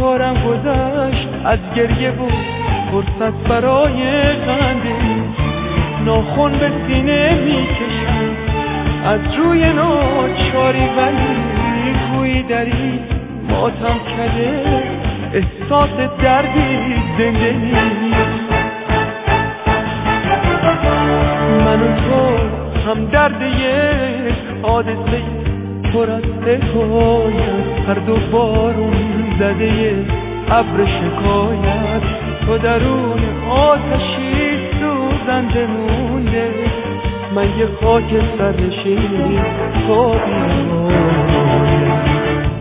کارم گذشت از گریه بود فرصت برای خنده، ناخن به سینه میکشم از روی ناچاری، ولی گویی دری ماتم کرده احساس دردی زنده نیست. من و تو هم درد یک حادثه پر از حکایت، هر دو بارون زده ابر شکایت، تو درون آتشی سوزنده مونده، من یه خاک سرنشین تو بیمانده.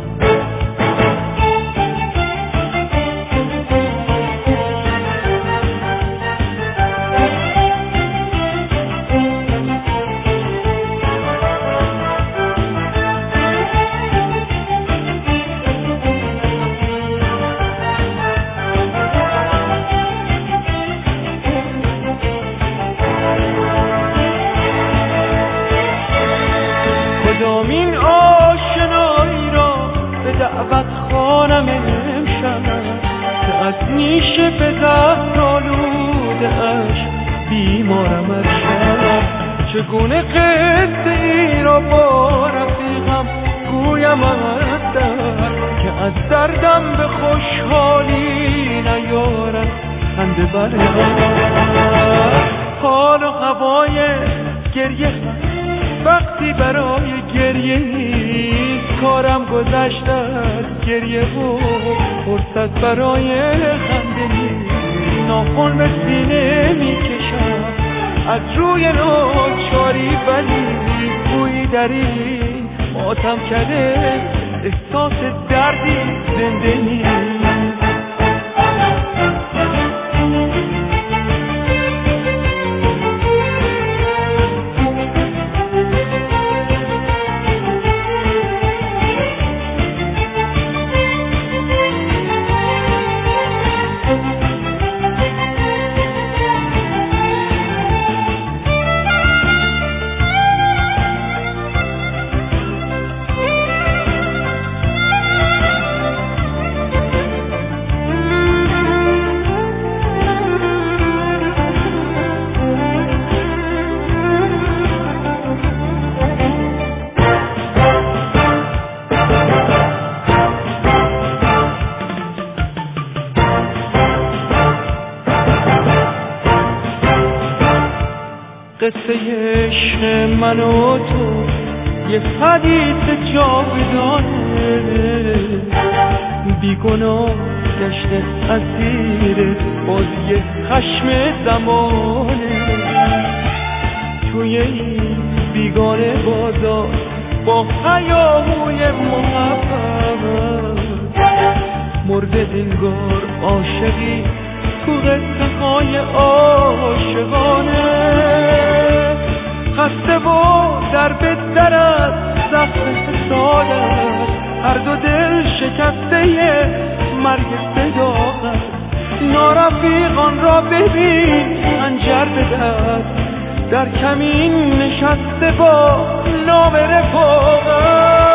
کدامین آشنایی را به دعوت خوانم امشب، که از نیشه به زهر آلوده اش بیمارم ارشب. چگونه قصه ای را با رفیقم گویم از درد، که از دردم به خوشحالی نیارم خنده برد. حال و هوای گریه وقتی برای گریه نیست، کارم گذشته از گریه و فرصت برای خنده نیست. ناخن به سینه میکشم از روی ناچاری، ولی گویی دری ماتم کرده احساس دردی زنده نیست. قصه عشق من و تو یه حدیث جاودانه، بیگناه گشته اسیر بازی خشم زمانه. توی این بیگانه بازار با هیاهوی محبت، مرده دلگار عاشقی تو قصه های عاشقانه. خسته و در بستر از زخم حسادت، هر دو دل شکسته مرگ صداقت. نارفیقان را ببین خنجر به دست، در کمین نشسته با نام رفاقت.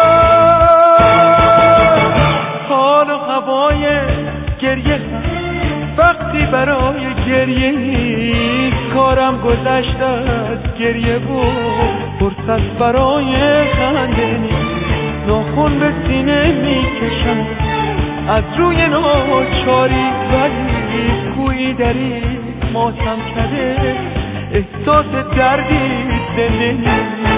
حال و هوای گریه وقتی برای گریه نیست، کارم گذشته از گریه بود فرصت برای خنده نیست. ناخن به سینه میکشم از روی ناچاری، ولی گویی دری ماتم کرده احساس دردی زنده نیست.